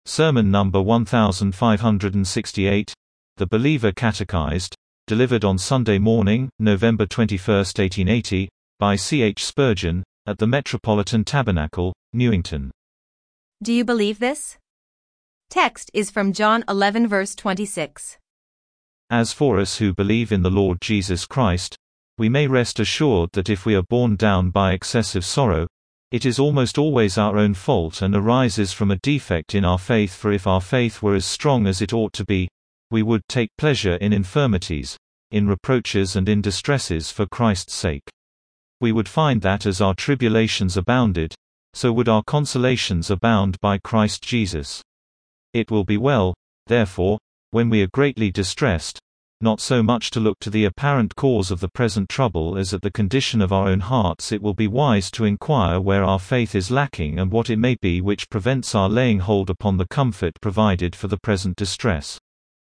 Sermon number 1568, The Believer Catechized, delivered on Sunday morning, November 21, 1880, by C. H. Spurgeon, at the Metropolitan Tabernacle, Newington. Do you believe this? Text is from John 11 verse 26. As for us who believe in the Lord Jesus Christ, we may rest assured that if we are borne down by excessive sorrow, it is almost always our own fault and arises from a defect in our faith. For if our faith were as strong as it ought to be, we would take pleasure in infirmities, in reproaches and in distresses for Christ's sake. We would find that as our tribulations abounded, so would our consolations abound by Christ Jesus. It will be well, therefore, when we are greatly distressed, not so much to look to the apparent cause of the present trouble as at the condition of our own hearts. It will be wise to inquire where our faith is lacking and what it may be which prevents our laying hold upon the comfort provided for the present distress.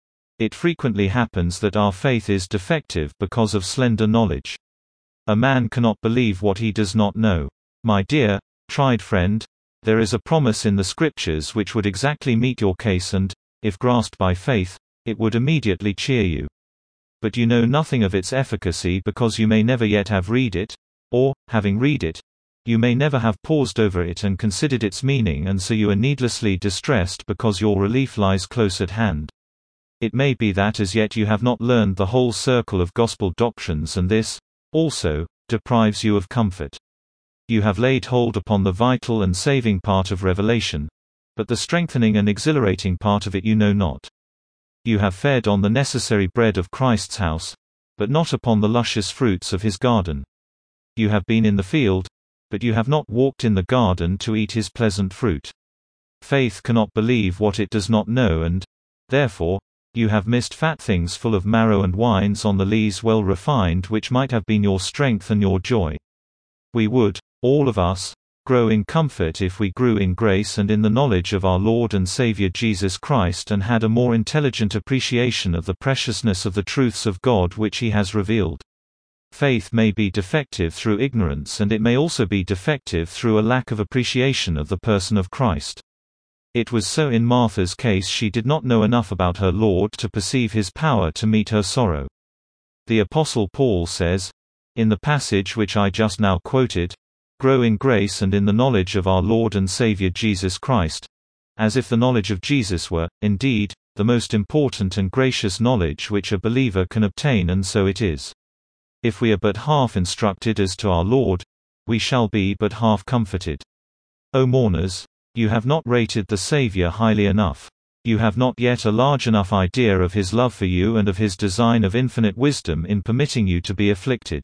It frequently happens that our faith is defective because of slender knowledge. A man cannot believe what he does not know. My dear, tried friend, there is a promise in the Scriptures which would exactly meet your case and, if grasped by faith, it would immediately cheer you. But you know nothing of its efficacy because you may never yet have read it, or, having read it, you may never have paused over it and considered its meaning, and so you are needlessly distressed because your relief lies close at hand. It may be that as yet you have not learned the whole circle of gospel doctrines, and this, also, deprives you of comfort. You have laid hold upon the vital and saving part of revelation, but the strengthening and exhilarating part of it you know not. You have fed on the necessary bread of Christ's house, but not upon the luscious fruits of his garden. You have been in the field, but you have not walked in the garden to eat his pleasant fruit. Faith cannot believe what it does not know, and, therefore, you have missed fat things full of marrow and wines on the lees well refined, which might have been your strength and your joy. We would, all of us, grow in comfort if we grew in grace and in the knowledge of our Lord and Savior Jesus Christ, and had a more intelligent appreciation of the preciousness of the truths of God which He has revealed. Faith may be defective through ignorance, and it may also be defective through a lack of appreciation of the person of Christ. It was so in Martha's case. She did not know enough about her Lord to perceive His power to meet her sorrow. The Apostle Paul says, in the passage which I just now quoted, "Grow in grace and in the knowledge of our Lord and Savior Jesus Christ," as if the knowledge of Jesus were, indeed, the most important and gracious knowledge which a believer can obtain, and so it is. If we are but half instructed as to our Lord, we shall be but half comforted. O mourners, you have not rated the Savior highly enough. You have not yet a large enough idea of His love for you and of His design of infinite wisdom in permitting you to be afflicted.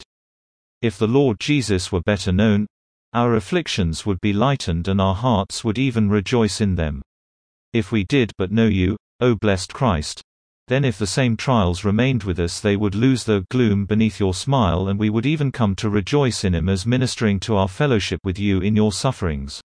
If the Lord Jesus were better known, our afflictions would be lightened and our hearts would even rejoice in them. If we did but know you, O blessed Christ, then if the same trials remained with us, they would lose their gloom beneath your smile, and we would even come to rejoice in Him as ministering to our fellowship with you in your sufferings.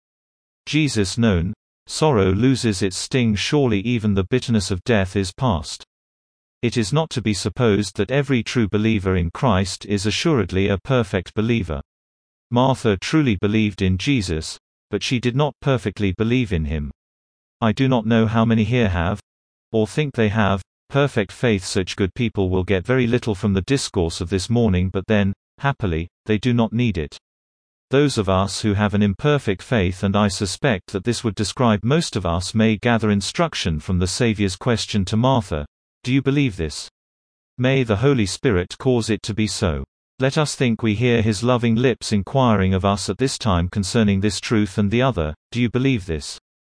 Jesus known, sorrow loses its sting. Surely even the bitterness of death is past. It is not to be supposed that every true believer in Christ is assuredly a perfect believer. Martha truly believed in Jesus, but she did not perfectly believe in Him. I do not know how many here have, or think they have, perfect faith. Such good people will get very little from the discourse of this morning, but then, happily, they do not need it. Those of us who have an imperfect faith, and I suspect that this would describe most of us, may gather instruction from the Saviour's question to Martha, "Do you believe this?" May the Holy Spirit cause it to be so. Let us think we hear His loving lips inquiring of us at this time concerning this truth and the other, "Do you believe this?"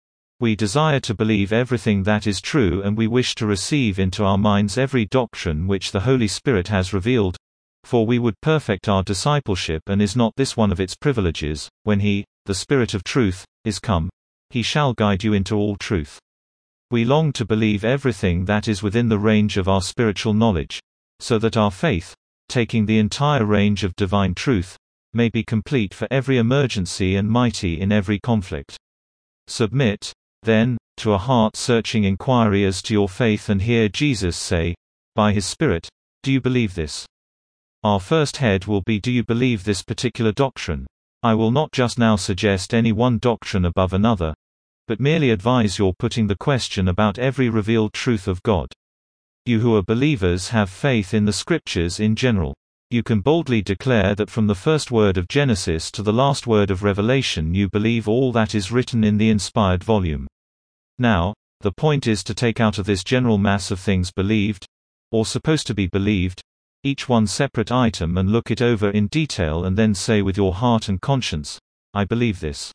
We desire to believe everything that is true, and we wish to receive into our minds every doctrine which the Holy Spirit has revealed, for we would perfect our discipleship. And is not this one of its privileges? When He, the Spirit of truth, is come, He shall guide you into all truth. We long to believe everything that is within the range of our spiritual knowledge, so that our faith, taking the entire range of divine truth, may be complete for every emergency and mighty in every conflict. Submit, then, to a heart-searching inquiry as to your faith, and hear Jesus say, by His Spirit, "Do you believe this?" Our first head will be, do you believe this particular doctrine? I will not just now suggest any one doctrine above another, but merely advise your putting the question about every revealed truth of God. You who are believers have faith in the Scriptures in general. You can boldly declare that from the first word of Genesis to the last word of Revelation you believe all that is written in the inspired volume. Now, the point is to take out of this general mass of things believed, or supposed to be believed, each one separate item and look it over in detail and then say with your heart and conscience, I believe this.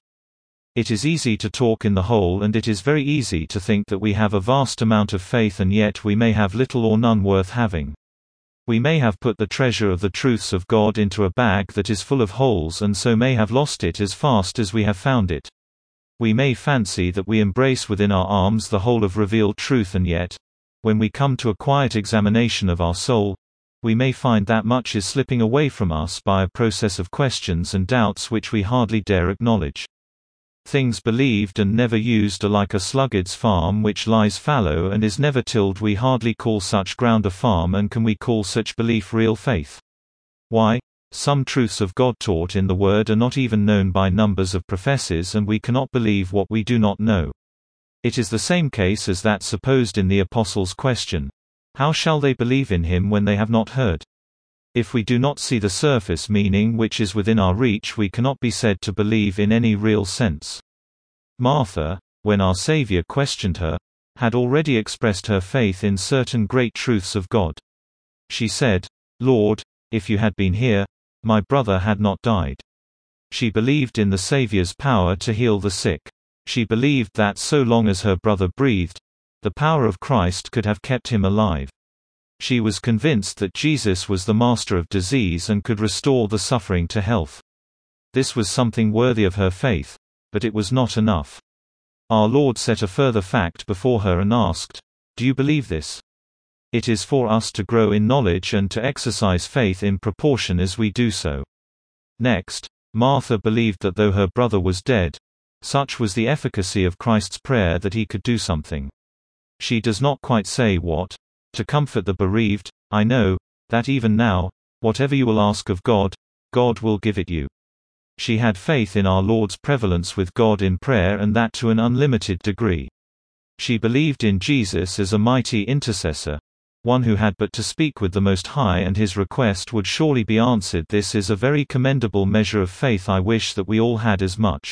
It is easy to talk in the whole, and it is very easy to think that we have a vast amount of faith and yet we may have little or none worth having. We may have put the treasure of the truths of God into a bag that is full of holes and so may have lost it as fast as we have found it. We may fancy that we embrace within our arms the whole of revealed truth, and yet, when we come to a quiet examination of our soul, we may find that much is slipping away from us by a process of questions and doubts which we hardly dare acknowledge. Things believed and never used are like a sluggard's farm which lies fallow and is never tilled. We hardly call such ground a farm, and can we call such belief real faith? Why? Some truths of God taught in the Word are not even known by numbers of professors, and we cannot believe what we do not know. It is the same case as that supposed in the Apostles' question. How shall they believe in him when they have not heard? If we do not see the surface meaning which is within our reach, we cannot be said to believe in any real sense. Martha, when our Savior questioned her, had already expressed her faith in certain great truths of God. She said, Lord, if you had been here, my brother had not died. She believed in the Savior's power to heal the sick. She believed that so long as her brother breathed, the power of Christ could have kept him alive. She was convinced that Jesus was the master of disease and could restore the suffering to health. This was something worthy of her faith, but it was not enough. Our Lord set a further fact before her and asked, Do you believe this? It is for us to grow in knowledge and to exercise faith in proportion as we do so. Next, Martha believed that though her brother was dead, such was the efficacy of Christ's prayer that he could do something. She does not quite say what. To comfort the bereaved, I know that even now, whatever you will ask of God, God will give it you. She had faith in our Lord's prevalence with God in prayer, and that to an unlimited degree. She believed in Jesus as a mighty intercessor, one who had but to speak with the Most High and his request would surely be answered. This is a very commendable measure of faith. I wish that we all had as much.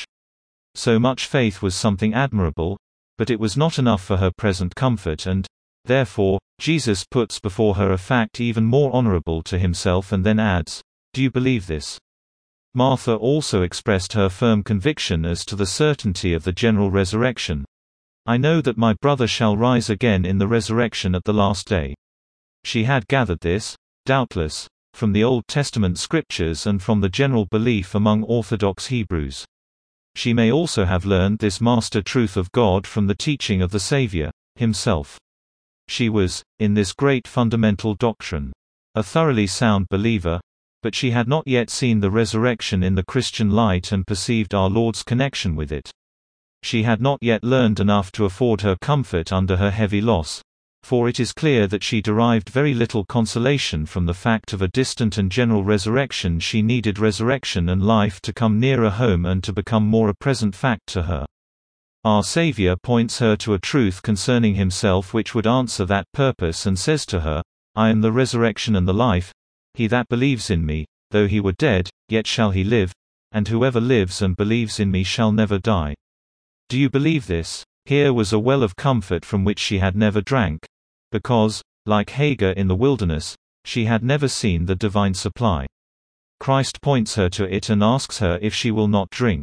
So much faith was something admirable, but it was not enough for her present comfort, and, therefore, Jesus puts before her a fact even more honorable to himself and then adds, Do you believe this? Martha also expressed her firm conviction as to the certainty of the general resurrection. I know that my brother shall rise again in the resurrection at the last day. She had gathered this, doubtless, from the Old Testament scriptures and from the general belief among Orthodox Hebrews. She may also have learned this master truth of God from the teaching of the Savior himself. She was, in this great fundamental doctrine, a thoroughly sound believer, but she had not yet seen the resurrection in the Christian light and perceived our Lord's connection with it. She had not yet learned enough to afford her comfort under her heavy loss, for it is clear that she derived very little consolation from the fact of a distant and general resurrection. She needed resurrection and life to come nearer home and to become more a present fact to her. Our Savior points her to a truth concerning himself which would answer that purpose and says to her, I am the resurrection and the life. He that believes in me, though he were dead, yet shall he live, and whoever lives and believes in me shall never die. Do you believe this? Here was a well of comfort from which she had never drank, because, like Hagar in the wilderness, she had never seen the divine supply. Christ points her to it and asks her if she will not drink.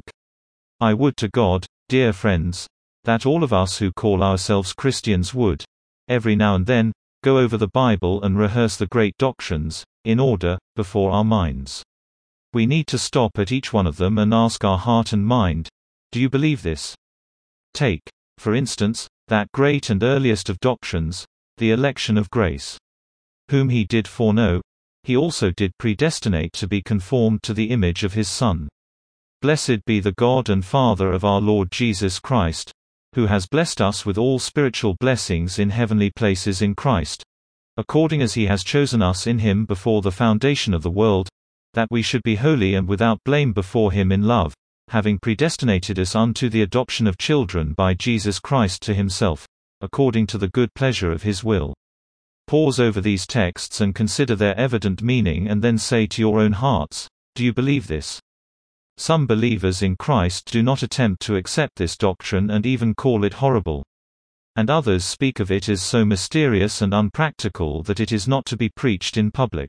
I would to God, dear friends, that all of us who call ourselves Christians would, every now and then, go over the Bible and rehearse the great doctrines, in order, before our minds. We need to stop at each one of them and ask our heart and mind, do you believe this? Take, for instance, that great and earliest of doctrines, the election of grace. Whom he did foreknow, he also did predestinate to be conformed to the image of his Son. Blessed be the God and Father of our Lord Jesus Christ, who has blessed us with all spiritual blessings in heavenly places in Christ, according as he has chosen us in him before the foundation of the world, that we should be holy and without blame before him in love, having predestinated us unto the adoption of children by Jesus Christ to himself, according to the good pleasure of his will. Pause over these texts and consider their evident meaning and then say to your own hearts, do you believe this? Some believers in Christ do not attempt to accept this doctrine and even call it horrible. And others speak of it as so mysterious and unpractical that it is not to be preached in public.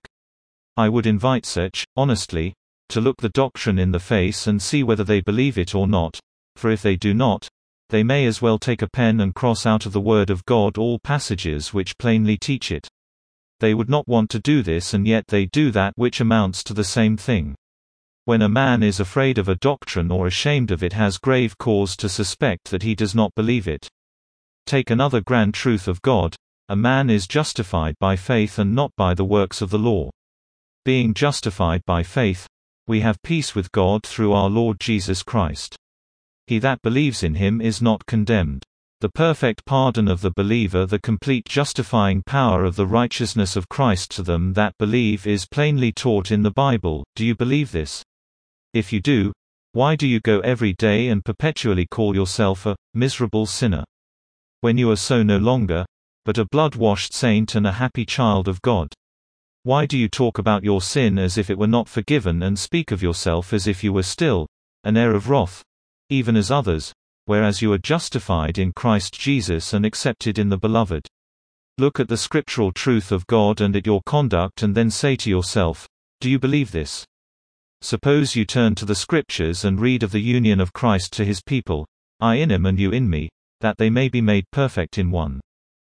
I would invite such, honestly, to look the doctrine in the face and see whether they believe it or not, for if they do not, they may as well take a pen and cross out of the Word of God all passages which plainly teach it. They would not want to do this, and yet they do that which amounts to the same thing. When a man is afraid of a doctrine or ashamed of it, has grave cause to suspect that he does not believe it. Take another grand truth of God: a man is justified by faith and not by the works of the law. Being justified by faith, we have peace with God through our Lord Jesus Christ. He that believes in him is not condemned. The perfect pardon of the believer, the complete justifying power of the righteousness of Christ to them that believe, is plainly taught in the Bible. Do you believe this? If you do, why do you go every day and perpetually call yourself a miserable sinner, when you are so no longer, but a blood-washed saint and a happy child of God? Why do you talk about your sin as if it were not forgiven, and speak of yourself as if you were still an heir of wrath, even as others, whereas you are justified in Christ Jesus and accepted in the Beloved? Look at the scriptural truth of God and at your conduct, and then say to yourself, do you believe this? Suppose you turn to the Scriptures and read of the union of Christ to his people, I in him and you in me, that they may be made perfect in one.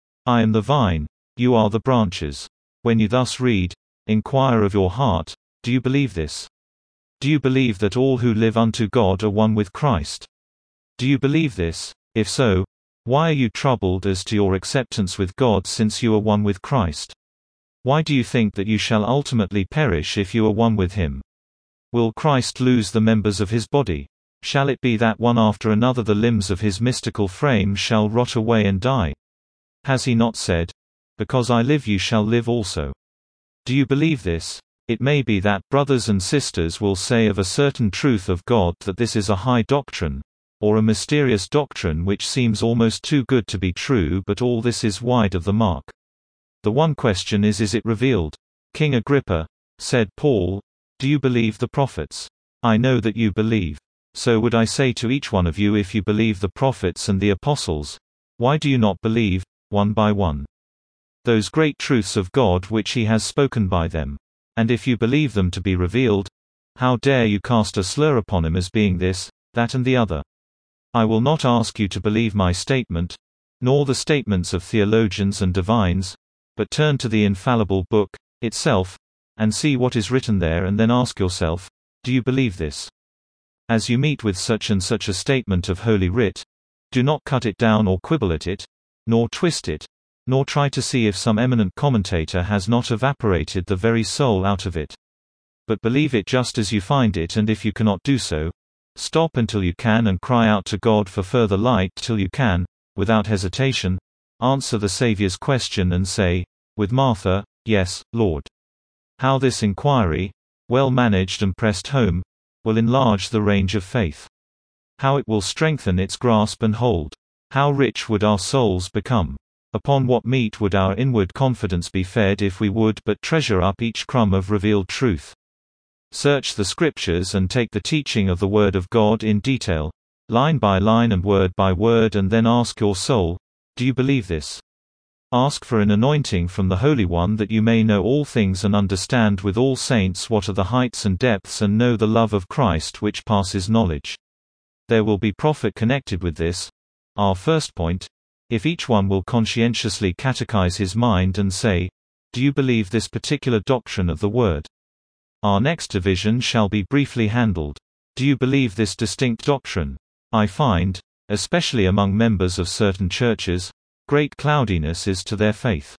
I am the vine, you are the branches. When you thus read, inquire of your heart, do you believe this? Do you believe that all who live unto God are one with Christ? Do you believe this? If so, why are you troubled as to your acceptance with God, since you are one with Christ? Why do you think that you shall ultimately perish if you are one with him? Will Christ lose the members of his body? Shall it be that one after another the limbs of his mystical frame shall rot away and die? Has he not said, because I live you shall live also? Do you believe this? It may be that brothers and sisters will say of a certain truth of God that this is a high doctrine, or a mysterious doctrine which seems almost too good to be true, but all this is wide of the mark. The one question is it revealed? King Agrippa, said Paul, do you believe the prophets? I know that you believe. So would I say to each one of you, if you believe the prophets and the apostles, why do you not believe, one by one, those great truths of God which he has spoken by them? And if you believe them to be revealed, how dare you cast a slur upon him as being this, that and the other? I will not ask you to believe my statement, nor the statements of theologians and divines, but turn to the infallible book itself, and see what is written there, and then ask yourself, do you believe this? As you meet with such and such a statement of Holy Writ, do not cut it down or quibble at it, nor twist it, nor try to see if some eminent commentator has not evaporated the very soul out of it. But believe it just as you find it, and if you cannot do so, stop until you can and cry out to God for further light till you can, without hesitation, answer the Saviour's question and say, with Martha, yes, Lord. How this inquiry, well managed and pressed home, will enlarge the range of faith. How it will strengthen its grasp and hold. How rich would our souls become. Upon what meat would our inward confidence be fed if we would but treasure up each crumb of revealed truth. Search the Scriptures and take the teaching of the Word of God in detail, line by line and word by word, and then ask your soul, do you believe this? Ask for an anointing from the Holy One, that you may know all things and understand with all saints what are the heights and depths, and know the love of Christ which passes knowledge. There will be profit connected with this. Our first point, if each one will conscientiously catechize his mind and say, do you believe this particular doctrine of the Word? Our next division shall be briefly handled. Do you believe this distinct doctrine? I find, especially among members of certain churches, great cloudiness as to their faith.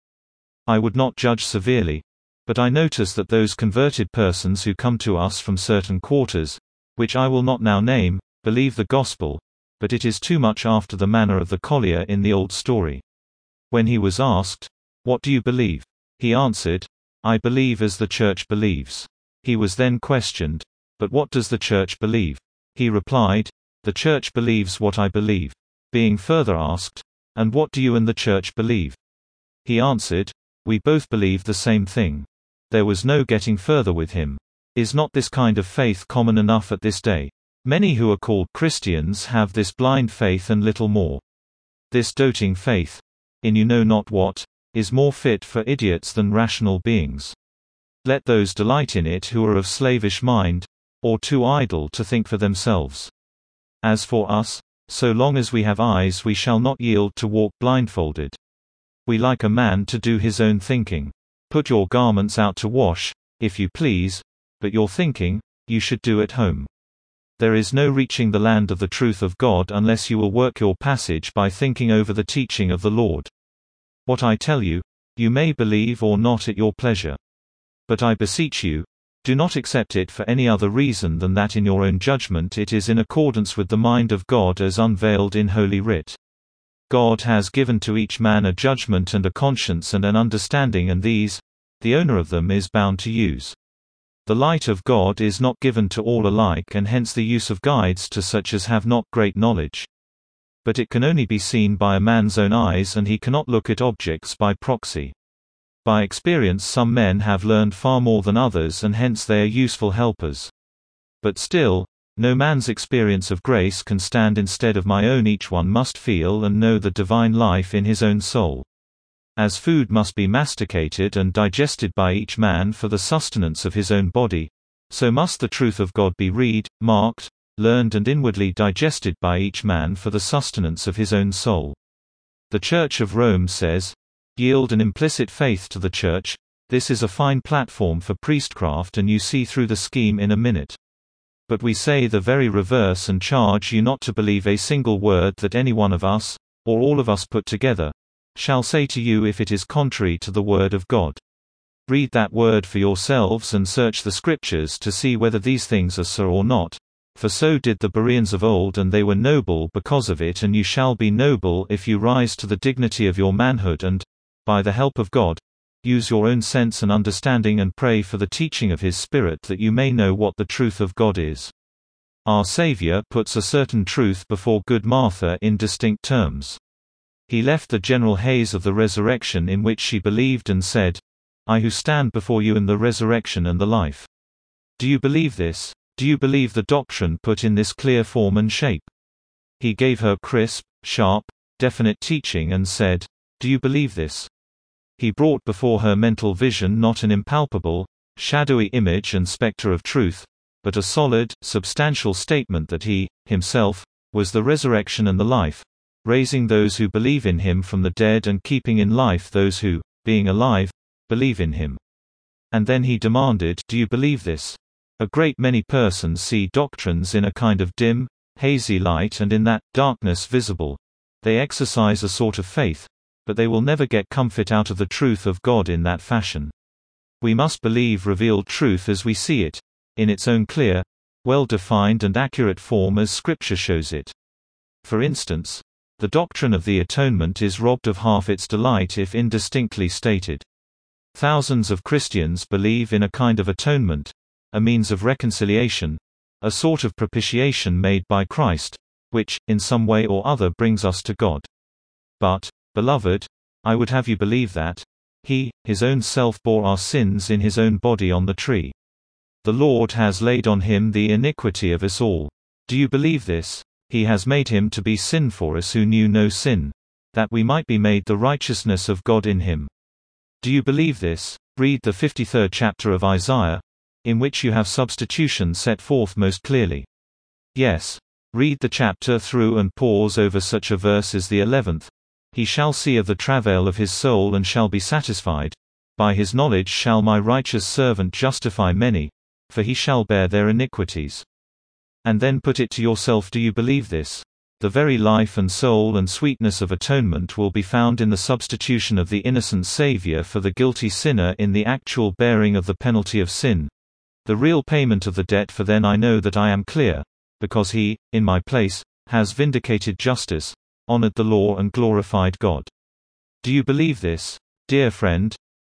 I would not judge severely, but I notice that those converted persons who come to us from certain quarters, which I will not now name, believe the gospel, but it is too much after the manner of the collier in the old story. When he was asked, what do you believe? He answered, I believe as the church believes. He was then questioned, but what does the church believe? He replied, "The church believes what I believe." Being further asked, "And what do you and the church believe?" he answered, "We both believe the same thing." There was no getting further with him. Is not this kind of faith common enough at this day? Many who are called Christians have this blind faith and little more. This doting faith, in you know not what, is more fit for idiots than rational beings. Let those delight in it who are of slavish mind, or too idle to think for themselves. As for us, so long as we have eyes we shall not yield to walk blindfolded. We like a man to do his own thinking. Put your garments out to wash, if you please, but your thinking, you should do at home. There is no reaching the land of the truth of God unless you will work your passage by thinking over the teaching of the Lord. What I tell you, you may believe or not at your pleasure. But I beseech you, do not accept it for any other reason than that in your own judgment it is in accordance with the mind of God as unveiled in Holy Writ. God has given to each man a judgment and a conscience and an understanding, and these, the owner of them is bound to use. The light of God is not given to all alike, and hence the use of guides to such as have not great knowledge. But it can only be seen by a man's own eyes, and he cannot look at objects by proxy. By experience some men have learned far more than others, and hence they are useful helpers. But still, no man's experience of grace can stand instead of my own. Each one must feel and know the divine life in his own soul. As food must be masticated and digested by each man for the sustenance of his own body, so must the truth of God be read, marked, learned and inwardly digested by each man for the sustenance of his own soul. The Church of Rome says, "Yield an implicit faith to the Church." This is a fine platform for priestcraft, and you see through the scheme in a minute. But we say the very reverse and charge you not to believe a single word that any one of us, or all of us put together, shall say to you if it is contrary to the word of God. Read that word for yourselves and search the Scriptures to see whether these things are so or not, for so did the Bereans of old, and they were noble because of it, and you shall be noble if you rise to the dignity of your manhood and, by the help of God, use your own sense and understanding and pray for the teaching of His Spirit that you may know what the truth of God is. Our Savior puts a certain truth before good Martha in distinct terms. He left the general haze of the resurrection in which she believed and said, "I who stand before you am the resurrection and the life." Do you believe this? Do you believe the doctrine put in this clear form and shape? He gave her crisp, sharp, definite teaching and said, "Do you believe this?" He brought before her mental vision not an impalpable, shadowy image and spectre of truth, but a solid, substantial statement that He, Himself, was the resurrection and the life, raising those who believe in Him from the dead and keeping in life those who, being alive, believe in Him. And then He demanded, "Do you believe this?" A great many persons see doctrines in a kind of dim, hazy light, and in that darkness visible, they exercise a sort of faith, but they will never get comfort out of the truth of God in that fashion. We must believe revealed truth as we see it, in its own clear, well-defined and accurate form as Scripture shows it. For instance, the doctrine of the atonement is robbed of half its delight if indistinctly stated. Thousands of Christians believe in a kind of atonement, a means of reconciliation, a sort of propitiation made by Christ, which, in some way or other brings us to God. But, beloved, I would have you believe that He, His own self bore our sins in His own body on the tree. The Lord has laid on Him the iniquity of us all. Do you believe this? He has made Him to be sin for us who knew no sin, that we might be made the righteousness of God in Him. Do you believe this? Read the 53rd chapter of Isaiah, in which you have substitution set forth most clearly. Yes. Read the chapter through and pause over such a verse as the 11th. He shall see of the travail of his soul and shall be satisfied. By his knowledge shall my righteous servant justify many, for he shall bear their iniquities. And then put it to yourself, do you believe this? The very life and soul and sweetness of atonement will be found in the substitution of the innocent Savior for the guilty sinner, in the actual bearing of the penalty of sin, the real payment of the debt. For then I know that I am clear, because He, in my place, has vindicated justice, honored the law and glorified God. Do you believe this? Dear friend,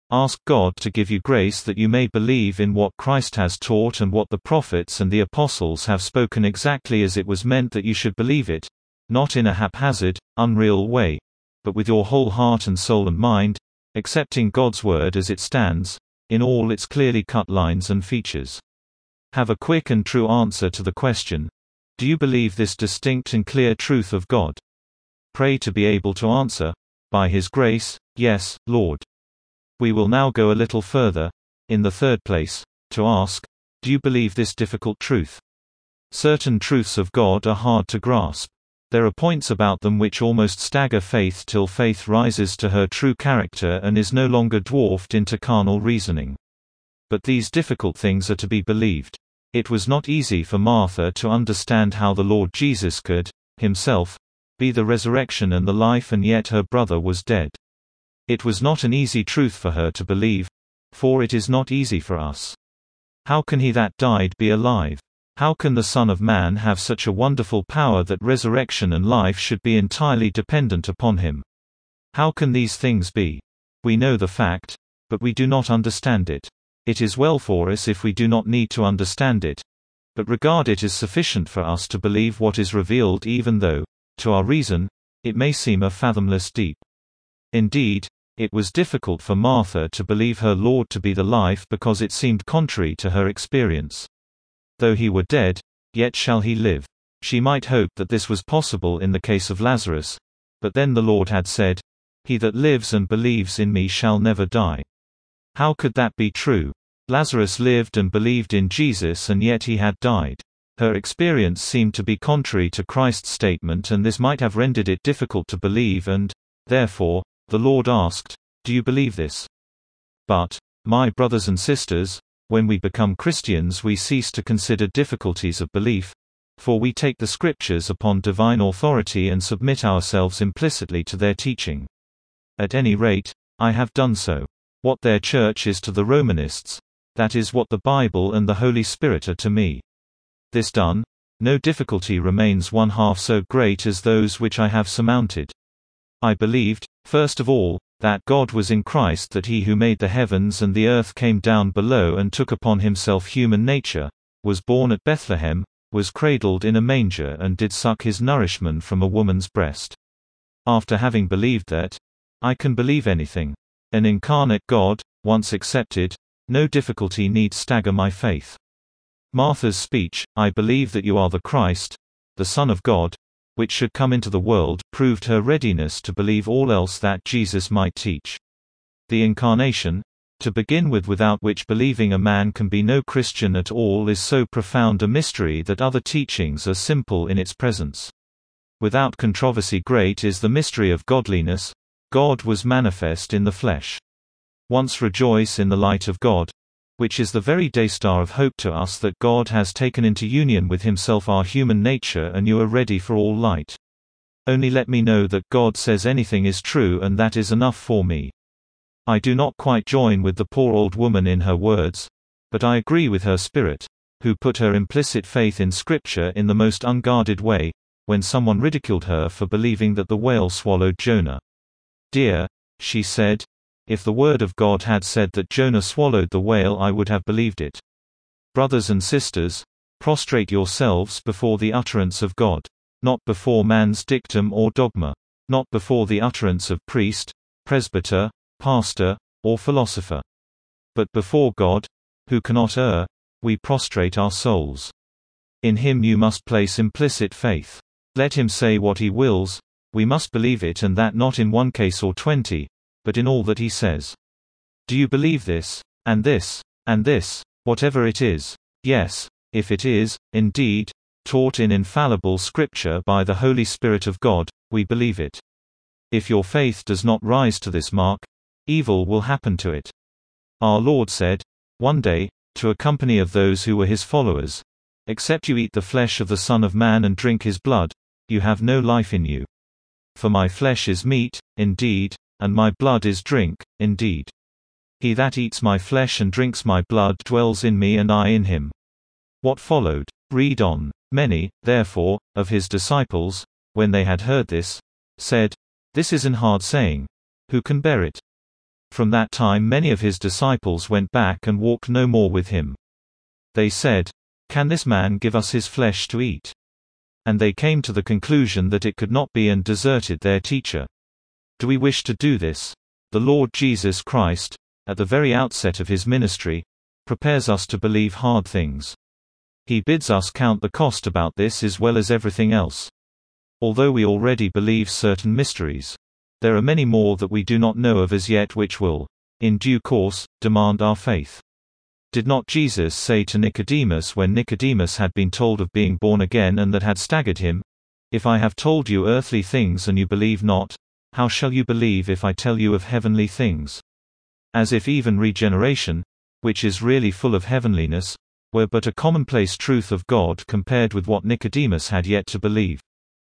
Ask God to give you grace that you may believe in what Christ has taught and what the prophets and the apostles have spoken exactly as it was meant that you should believe it, not in a haphazard, unreal way, but with your whole heart and soul and mind, accepting God's word as it stands, in all its clearly cut lines and features. Have a quick and true answer to the question, do you believe this distinct and clear truth of God? Pray to be able to answer, by His grace, yes, Lord. We will now go a little further, in the third place, to ask, do you believe this difficult truth? Certain truths of God are hard to grasp. There are points about them which almost stagger faith till faith rises to her true character and is no longer dwarfed into carnal reasoning. But these difficult things are to be believed. It was not easy for Martha to understand how the Lord Jesus could, Himself, be the resurrection and the life, and yet her brother was dead. It was not an easy truth for her to believe, for it is not easy for us. How can He that died be alive? How can the Son of Man have such a wonderful power that resurrection and life should be entirely dependent upon Him? How can these things be? We know the fact, but we do not understand it. It is well for us if we do not need to understand it, but regard it as sufficient for us to believe what is revealed, even though, to our reason, it may seem a fathomless deep. Indeed, it was difficult for Martha to believe her Lord to be the life because it seemed contrary to her experience. Though he were dead, yet shall he live. She might hope that this was possible in the case of Lazarus, but then the Lord had said, "He that lives and believes in me shall never die." How could that be true? Lazarus lived and believed in Jesus, and yet he had died. Her experience seemed to be contrary to Christ's statement, and this might have rendered it difficult to believe, and, therefore, the Lord asked, "Do you believe this?" But, my brothers and sisters, when we become Christians we cease to consider difficulties of belief, for we take the Scriptures upon divine authority and submit ourselves implicitly to their teaching. At any rate, I have done so. What their church is to the Romanists, that is what the Bible and the Holy Spirit are to me. This done, no difficulty remains one half so great as those which I have surmounted. I believed, first of all, that God was in Christ, that He who made the heavens and the earth came down below and took upon Himself human nature, was born at Bethlehem, was cradled in a manger, and did suck His nourishment from a woman's breast. After having believed that, I can believe anything. An incarnate God, once accepted, no difficulty need stagger my faith. Martha's speech, "I believe that you are the Christ, the Son of God, which should come into the world," proved her readiness to believe all else that Jesus might teach. The Incarnation, to begin with, without which believing a man can be no Christian at all, is so profound a mystery that other teachings are simple in its presence. Without controversy great is the mystery of godliness. God was manifest in the flesh. Once rejoice in the light of God, which is the very daystar of hope to us, that God has taken into union with Himself our human nature, and you are ready for all light. Only let me know that God says anything is true, and that is enough for me. I do not quite join with the poor old woman in her words, but I agree with her spirit, who put her implicit faith in Scripture in the most unguarded way, when someone ridiculed her for believing that the whale swallowed Jonah. "Dear," she said, "if the Word of God had said that Jonah swallowed the whale, I would have believed it." Brothers and sisters, prostrate yourselves before the utterance of God. Not before man's dictum or dogma. Not before the utterance of priest, presbyter, pastor, or philosopher. But before God, who cannot err, we prostrate our souls. In Him you must place implicit faith. Let Him say what He wills, we must believe it, and that not in one case or 20, but in all that He says. Do you believe this, and this, and this, whatever it is? Yes, if it is, indeed, taught in infallible Scripture by the Holy Spirit of God, we believe it. If your faith does not rise to this mark, evil will happen to it. Our Lord said, one day, to a company of those who were His followers, "Except you eat the flesh of the Son of Man and drink His blood, you have no life in you. For my flesh is meat, indeed, and my blood is drink, indeed. He that eats my flesh and drinks my blood dwells in me, and I in him." What followed? Read on. Many, therefore, of His disciples, when they had heard this, said, "This is an hard saying. Who can bear it?" From that time many of his disciples went back and walked no more with him. They said, "Can this man give us his flesh to eat?" And they came to the conclusion that it could not be and deserted their teacher. Do we wish to do this? The Lord Jesus Christ, at the very outset of his ministry, prepares us to believe hard things. He bids us count the cost about this as well as everything else. Although we already believe certain mysteries, there are many more that we do not know of as yet which will, in due course, demand our faith. Did not Jesus say to Nicodemus when Nicodemus had been told of being born again and that had staggered him, "If I have told you earthly things and you believe not, how shall you believe if I tell you of heavenly things?" As if even regeneration, which is really full of heavenliness, were but a commonplace truth of God compared with what Nicodemus had yet to believe.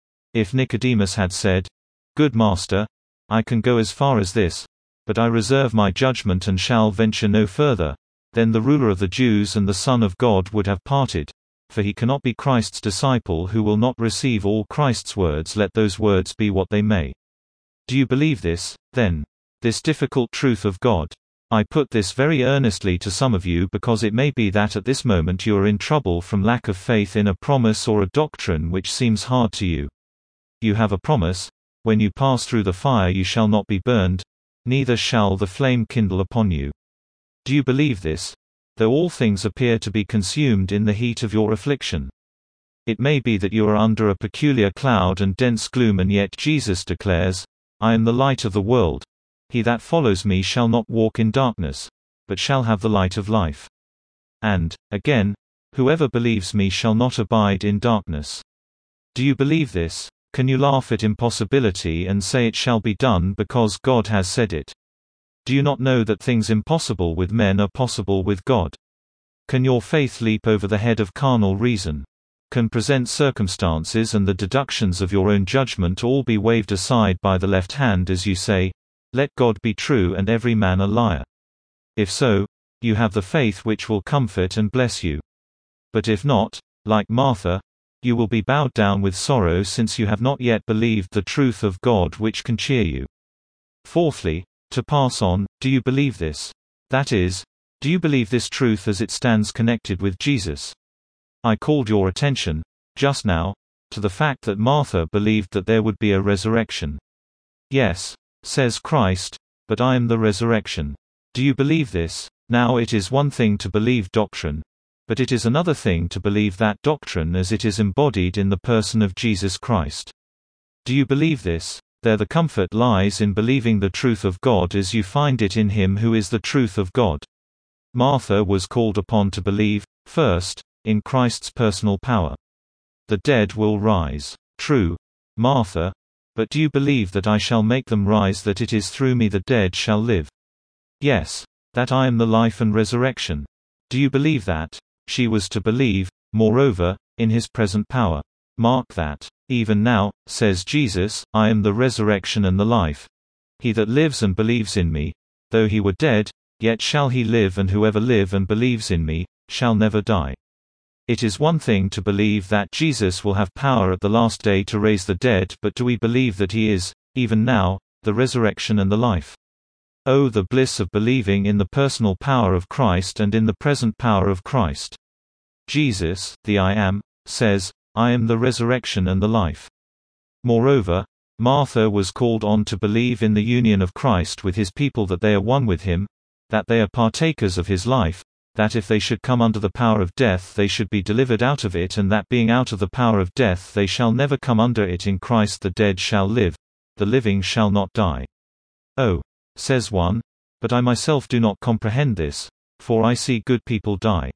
If Nicodemus had said, "Good Master, I can go as far as this, but I reserve my judgment and shall venture no further," then the ruler of the Jews and the Son of God would have parted, for he cannot be Christ's disciple who will not receive all Christ's words, let those words be what they may. Do you believe this, then? This difficult truth of God? I put this very earnestly to some of you because it may be that at this moment you are in trouble from lack of faith in a promise or a doctrine which seems hard to you. You have a promise, "When you pass through the fire you shall not be burned, neither shall the flame kindle upon you." Do you believe this, though all things appear to be consumed in the heat of your affliction? It may be that you are under a peculiar cloud and dense gloom, and yet Jesus declares, "I am the light of the world. He that follows me shall not walk in darkness, but shall have the light of life." And, again, "Whoever believes me shall not abide in darkness." Do you believe this? Can you laugh at impossibility and say it shall be done because God has said it? Do you not know that things impossible with men are possible with God? Can your faith leap over the head of carnal reason? Can present circumstances and the deductions of your own judgment all be waved aside by the left hand as you say, "Let God be true and every man a liar"? If so, you have the faith which will comfort and bless you. But if not, like Martha, you will be bowed down with sorrow, since you have not yet believed the truth of God which can cheer you. Fourthly, to pass on, do you believe this? That is, do you believe this truth as it stands connected with Jesus? I called your attention, just now, to the fact that Martha believed that there would be a resurrection. "Yes," says Christ, "but I am the resurrection." Do you believe this? Now it is one thing to believe doctrine, but it is another thing to believe that doctrine as it is embodied in the person of Jesus Christ. Do you believe this? There the comfort lies in believing the truth of God as you find it in Him who is the truth of God. Martha was called upon to believe, first, in Christ's personal power. The dead will rise. True, Martha, but do you believe that I shall make them rise, that it is through me the dead shall live? Yes, that I am the life and resurrection. Do you believe that? She was to believe, moreover, in His present power. Mark that. "Even now," says Jesus, "I am the resurrection and the life. He that lives and believes in me, though he were dead, yet shall he live, and whoever live and believes in me, shall never die." It is one thing to believe that Jesus will have power at the last day to raise the dead, but do we believe that He is, even now, the resurrection and the life? Oh, the bliss of believing in the personal power of Christ and in the present power of Christ. Jesus, the I Am, says, "I am the resurrection and the life." Moreover, Martha was called on to believe in the union of Christ with His people, that they are one with Him, that they are partakers of His life, that if they should come under the power of death they should be delivered out of it, and that being out of the power of death they shall never come under it. In Christ the dead shall live, the living shall not die. "Oh," says one, "but I myself do not comprehend this, for I see good people die."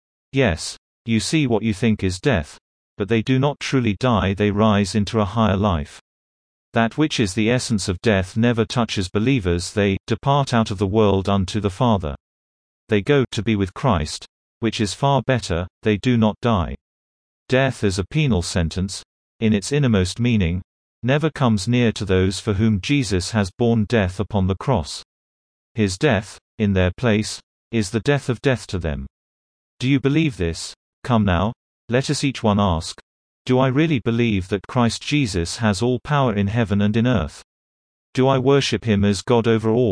Yes, you see what you think is death, but they do not truly die, they rise into a higher life. That which is the essence of death never touches believers, they depart out of the world unto the Father. They go to be with Christ, which is far better, they do not die. Death as a penal sentence, in its innermost meaning, never comes near to those for whom Jesus has borne death upon the cross. His death, in their place, is the death of death to them. Do you believe this? Come now, let us each one ask, do I really believe that Christ Jesus has all power in heaven and in earth? Do I worship Him as God over all,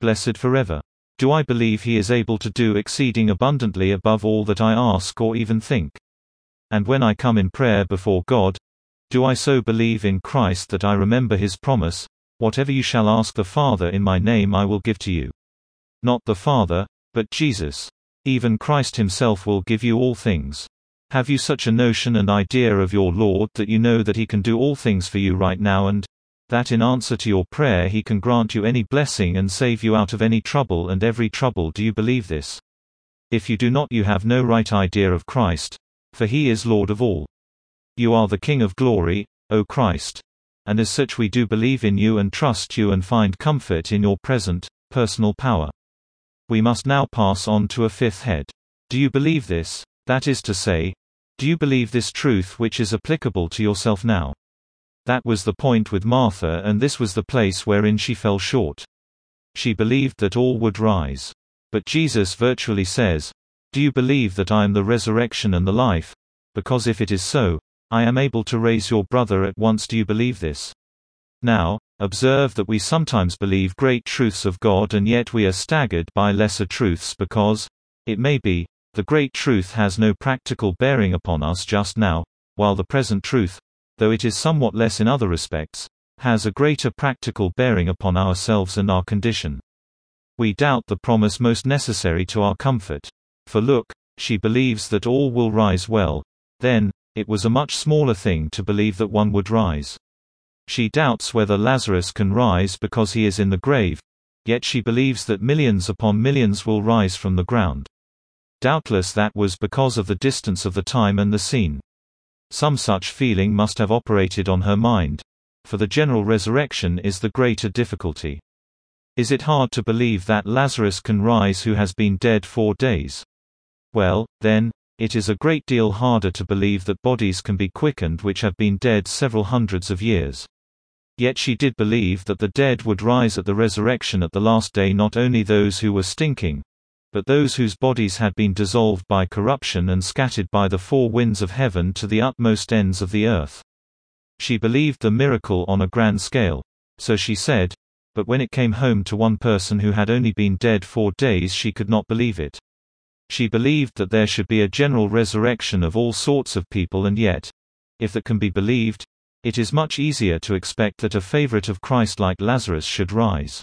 blessed forever? Do I believe he is able to do exceeding abundantly above all that I ask or even think? And when I come in prayer before God, do I so believe in Christ that I remember his promise, whatever you shall ask the Father in my name I will give to you? Not the Father, but Jesus. Even Christ himself will give you all things. Have you such a notion and idea of your Lord that you know that he can do all things for you right now and that in answer to your prayer he can grant you any blessing and save you out of any trouble and every trouble? Do you believe this? If you do not, you have no right idea of Christ, for he is Lord of all. You are the King of glory, O Christ. And as such we do believe in you and trust you and find comfort in your present, personal power. We must now pass on to a fifth head. Do you believe this? That is to say, do you believe this truth which is applicable to yourself now? That was the point with Martha, and this was the place wherein she fell short. She believed that all would rise. But Jesus virtually says, do you believe that I am the resurrection and the life? Because if it is so, I am able to raise your brother at once. Do you believe this? Now, observe that we sometimes believe great truths of God and yet we are staggered by lesser truths because, it may be, the great truth has no practical bearing upon us just now, while the present truth, though it is somewhat less in other respects, has a greater practical bearing upon ourselves and our condition. We doubt the promise most necessary to our comfort. For look, she believes that all will rise well. Then, it was a much smaller thing to believe that one would rise. She doubts whether Lazarus can rise because he is in the grave, yet she believes that millions upon millions will rise from the ground. Doubtless that was because of the distance of the time and the scene. Some such feeling must have operated on her mind, for the general resurrection is the greater difficulty. Is it hard to believe that Lazarus can rise who has been dead 4 days? Well, then, it is a great deal harder to believe that bodies can be quickened which have been dead several hundreds of years. Yet she did believe that the dead would rise at the resurrection at the last day, not only those who were stinking, but those whose bodies had been dissolved by corruption and scattered by the 4 winds of heaven to the utmost ends of the earth. She believed the miracle on a grand scale. So she said, but when it came home to one person who had only been dead 4 days, she could not believe it. She believed that there should be a general resurrection of all sorts of people, and yet, if that can be believed, it is much easier to expect that a favorite of Christ like Lazarus should rise.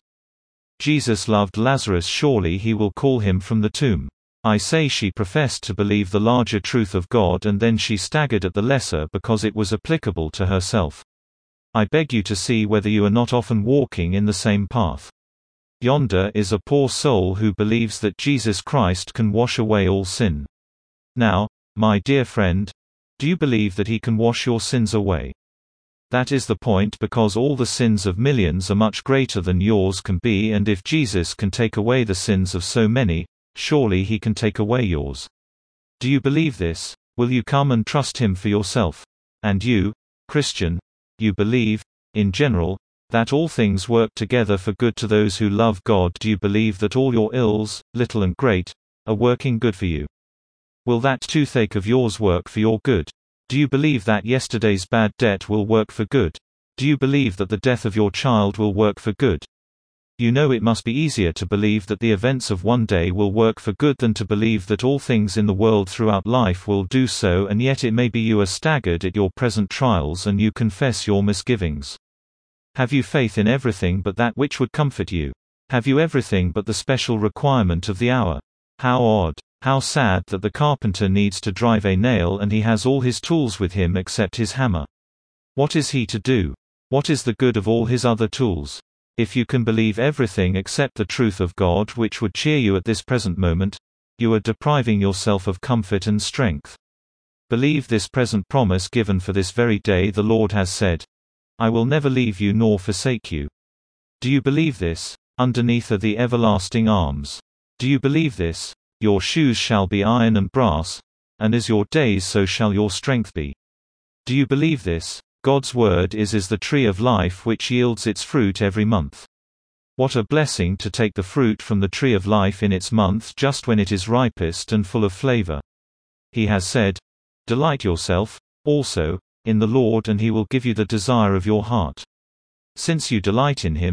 Jesus loved Lazarus, surely he will call him from the tomb. I say she professed to believe the larger truth of God and then she staggered at the lesser because it was applicable to herself. I beg you to see whether you are not often walking in the same path. Yonder is a poor soul who believes that Jesus Christ can wash away all sin. Now, my dear friend, do you believe that he can wash your sins away? That is the point, because all the sins of millions are much greater than yours can be, and if Jesus can take away the sins of so many, surely he can take away yours. Do you believe this? Will you come and trust him for yourself? And you, Christian, you believe, in general, that all things work together for good to those who love God. Do you believe that all your ills, little and great, are working good for you? Will that toothache of yours work for your good? Do you believe that yesterday's bad debt will work for good? Do you believe that the death of your child will work for good? You know it must be easier to believe that the events of one day will work for good than to believe that all things in the world throughout life will do so, and yet it may be you are staggered at your present trials and you confess your misgivings. Have you faith in everything but that which would comfort you? Have you everything but the special requirement of the hour? How odd! How sad that the carpenter needs to drive a nail and he has all his tools with him except his hammer. What is he to do? What is the good of all his other tools? If you can believe everything except the truth of God which would cheer you at this present moment, you are depriving yourself of comfort and strength. Believe this present promise given for this very day. The Lord has said, I will never leave you nor forsake you. Do you believe this? Underneath are the everlasting arms. Do you believe this? Your shoes shall be iron and brass, and as your days so shall your strength be. Do you believe this? God's word is the tree of life which yields its fruit every month. What a blessing to take the fruit from the tree of life in its month just when it is ripest and full of flavor. He has said, delight yourself, also, in the Lord, and he will give you the desire of your heart. Since you delight in him,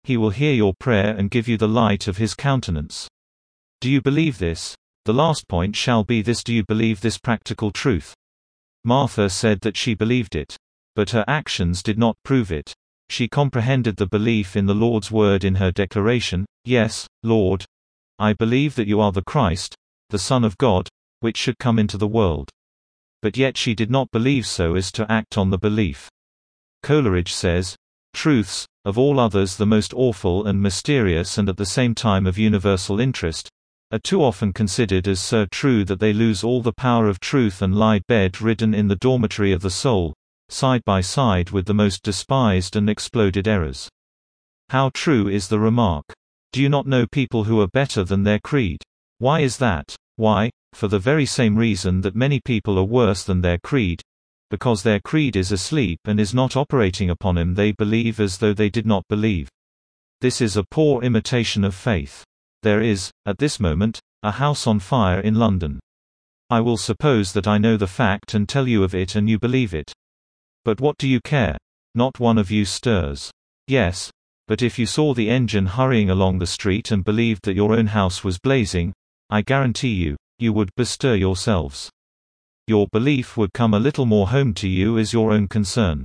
He will hear your prayer and give you the light of his countenance. Do you believe this? The last point shall be this: do you believe this practical truth? Martha said that she believed it. But her actions did not prove it. She comprehended the belief in the Lord's word in her declaration, "Yes, Lord, I believe that you are the Christ, the Son of God, which should come into the world." But yet she did not believe so as to act on the belief. Coleridge says, "Truths, of all others the most awful and mysterious and at the same time of universal interest, are too often considered as so true that they lose all the power of truth and lie bed-ridden in the dormitory of the soul, side by side with the most despised and exploded errors." How true is the remark! Do you not know people who are better than their creed? Why is that? Why? For the very same reason that many people are worse than their creed, because their creed is asleep and is not operating upon him. They believe as though they did not believe. This is a poor imitation of faith. There is, at this moment, a house on fire in London. I will suppose that I know the fact and tell you of it and you believe it. But what do you care? Not one of you stirs. Yes, but if you saw the engine hurrying along the street and believed that your own house was blazing, I guarantee you, you would bestir yourselves. Your belief would come a little more home to you as your own concern.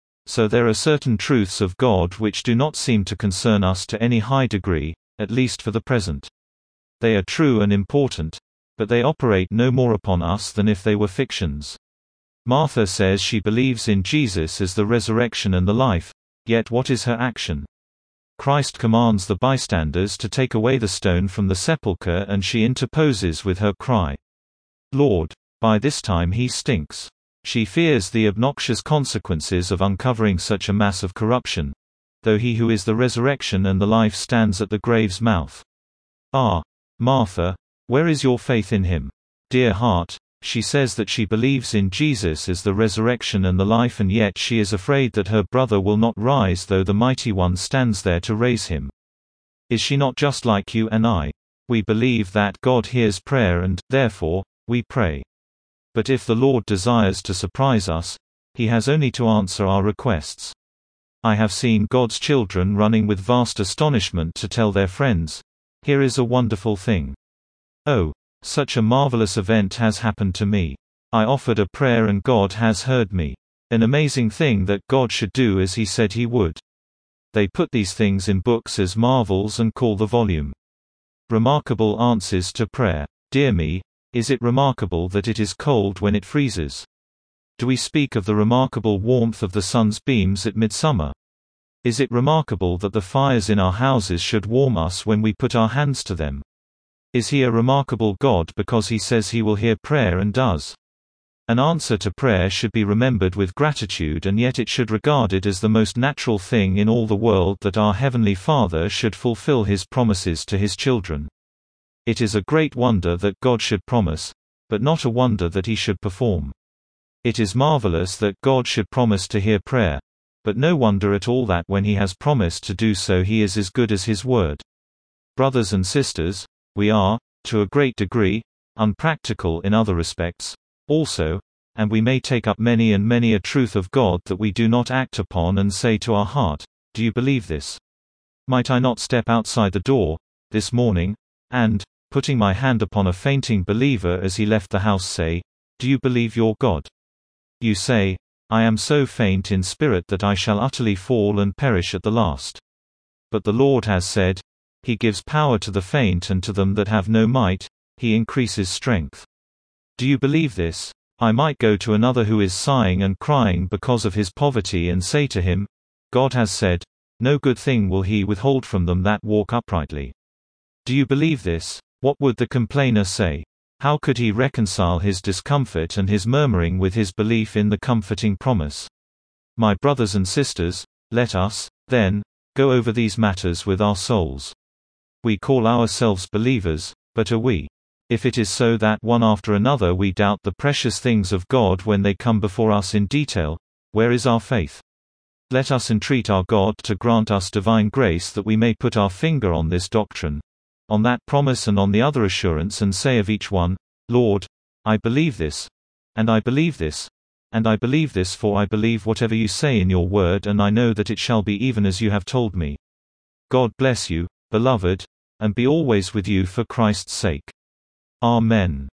So there are certain truths of God which do not seem to concern us to any high degree, at least for the present. They are true and important, but they operate no more upon us than if they were fictions. Martha says she believes in Jesus as the resurrection and the life, yet what is her action? Christ commands the bystanders to take away the stone from the sepulchre and she interposes with her cry, "Lord." By this time he stinks. She fears the obnoxious consequences of uncovering such a mass of corruption, though he who is the resurrection and the life stands at the grave's mouth. Ah, Martha, where is your faith in him? Dear heart, she says that she believes in Jesus as the resurrection and the life, and yet she is afraid that her brother will not rise though the Mighty One stands there to raise him. Is she not just like you and I? We believe that God hears prayer and, therefore, we pray. But if the Lord desires to surprise us, he has only to answer our requests. I have seen God's children running with vast astonishment to tell their friends, "Here is a wonderful thing. Oh, such a marvelous event has happened to me. I offered a prayer and God has heard me. An amazing thing that God should do as he said he would." They put these things in books as marvels and call the volume "Remarkable Answers to Prayer." Dear me, is it remarkable that it is cold when it freezes? Do we speak of the remarkable warmth of the sun's beams at midsummer? Is it remarkable that the fires in our houses should warm us when we put our hands to them? Is he a remarkable God because he says he will hear prayer and does? An answer to prayer should be remembered with gratitude, and yet it should regarded as the most natural thing in all the world that our Heavenly Father should fulfill his promises to his children. It is a great wonder that God should promise, but not a wonder that he should perform. It is marvelous that God should promise to hear prayer, but no wonder at all that when he has promised to do so he is as good as his word. Brothers and sisters, we are, to a great degree, unpractical in other respects, also, and we may take up many and many a truth of God that we do not act upon and say to our heart, "Do you believe this?" Might I not step outside the door, this morning, and, putting my hand upon a fainting believer as he left the house, say, "Do you believe your God?" You say, "I am so faint in spirit that I shall utterly fall and perish at the last." But the Lord has said, "He gives power to the faint, and to them that have no might, he increases strength." Do you believe this? I might go to another who is sighing and crying because of his poverty and say to him, "God has said, no good thing will he withhold from them that walk uprightly." Do you believe this? What would the complainer say? How could he reconcile his discomfort and his murmuring with his belief in the comforting promise? My brothers and sisters, let us, then, go over these matters with our souls. We call ourselves believers, but are we? If it is so that one after another we doubt the precious things of God when they come before us in detail, where is our faith? Let us entreat our God to grant us divine grace that we may put our finger on this doctrine, on that promise and on the other assurance, and say of each one, "Lord, I believe this, and I believe this, and I believe this, for I believe whatever you say in your word, and I know that it shall be even as you have told me." God bless you, beloved, and be always with you for Christ's sake. Amen.